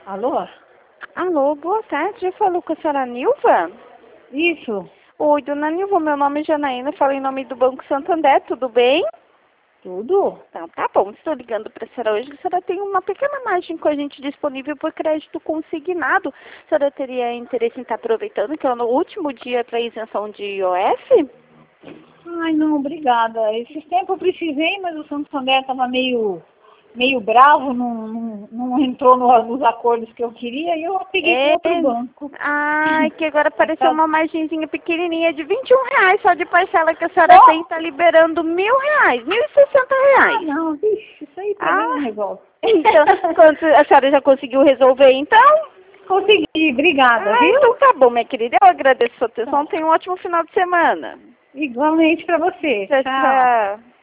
Alô? Alô, boa tarde. Eu falo com a senhora Nilva? Isso, Oi, dona Nilva, meu nome é Janaína, falo em nome do Banco Santander, tudo bem? tudo? Então, tá bom, estou ligando para a senhora hoje. A senhora tem uma pequena margem com a gente disponível por crédito consignado. A senhora teria interesse em estar aproveitando, que é o último dia para isenção de IOF? Ai, não, obrigada. Esses tempos eu precisei, mas o Santander estava meio bravo, não entrou nos acordos que eu queria e eu peguei com É. outro banco. Ai, que agora apareceu Tá- uma margenzinha pequenininha de R$ 21 só de parcela que a senhora tem, tá liberando R$ 1.000, Ah, R$ 1.060. não, vixe, isso aí pra mim Ah, não resolve. então, quanto a senhora já conseguiu resolver, então? Consegui, obrigada, Ah, viu? então tá bom, minha querida. Eu agradeço a sua atenção. Tá. Tenha um ótimo final de semana. Igualmente pra você. Tchau, Tchau. tchau.